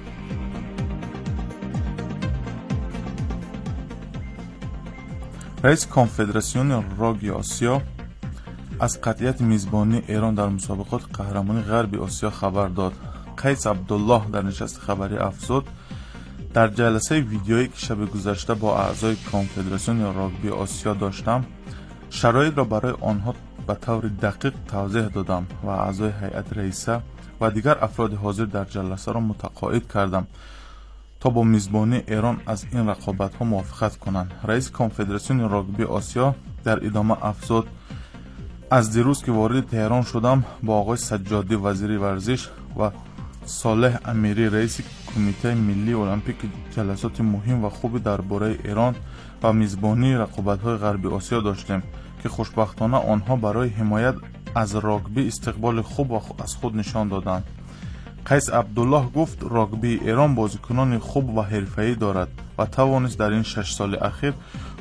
رئیس کنفدراسیون راگبی آسیا از قطعیت میزبانی ایران در مسابقات قهرمانی غربی آسیا خبر داد. قیس عبدالله در نشست خبری افزود در جلسه ویدیویی که شب گذشته با اعضای کنفدراسیون راگبی آسیا داشتم، شرایط را برای آنها به طور دقیق توضیح دادم و اعضای هیئت رئیسه و دیگر افراد حاضر در جلسه را متقاعد کردم تا با میزبانی ایران از این رقابت ها موافقت کنند. رئیس کنفدراسیون راگبی آسیا در ادامه افزود از دیروز که وارد تهران شدم با آقای سجادی وزیر ورزش و صالح امیری رئیس کمیته ملی المپیک جلسات مهم و خوبی درباره ایران و میزبانی رقابت‌های غربی آسیا داشتیم که خوشبختانه آنها برای حمایت از راگبی استقبال خوب و از خود نشان دادند. قیس عبدالله گفت راگبی ایران بازیکنان خوب و حرفه‌ای دارد و توانست در این شش سال اخیر